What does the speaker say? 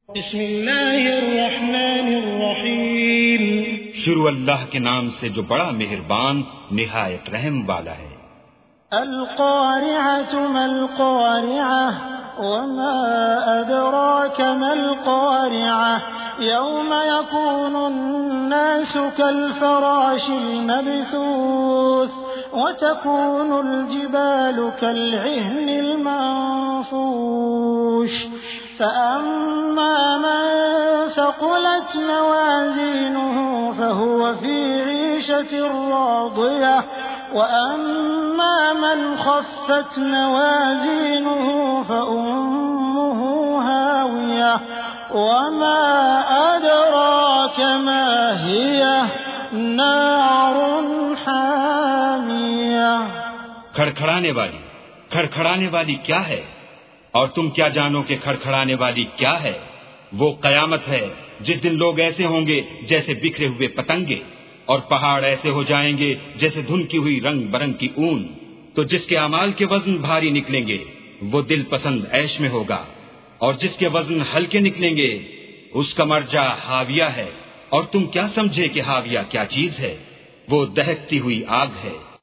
बिस्मिल्लाहिर्रहमानिर्रहीम। शुरू अल्लाह के नाम से जो बड़ा मेहरबान निहायत रहम वाला है। अल-क़ारिअतु मल-क़ारिअह वमा अदराक मल-क़ारिअह यौम यकूनुन-नासु कल-फ़राशिल मबसूस वतकूनुल जिबालु कल-इह्निल मंफूश फ़अम्मा मन सक़ुलत मवाज़ीनुहु फ़हुव फ़ी ईशतिर राज़ियह वअम्मा मन ख़फ़्फ़त मवाज़ीनुहु फ़उम्मुहु हावियह वमा अदराक मा हियह नारुन हामियह। खड़खड़ाने वाली क्या है, और तुम क्या जानो कि खड़खड़ाने वाली क्या है। वो कयामत है जिस दिन लोग ऐसे होंगे जैसे बिखरे हुए पतंगे, और पहाड़ ऐसे हो जाएंगे जैसे धुनकी हुई रंग बरंग की ऊन। तो जिसके अमाल के वजन भारी निकलेंगे वो दिल पसंद ऐश में होगा, और जिसके वजन हल्के निकलेंगे उसका मर्जा हाविया है। और तुम क्या समझे कि हाविया क्या चीज है? वो दहकती हुई आग है।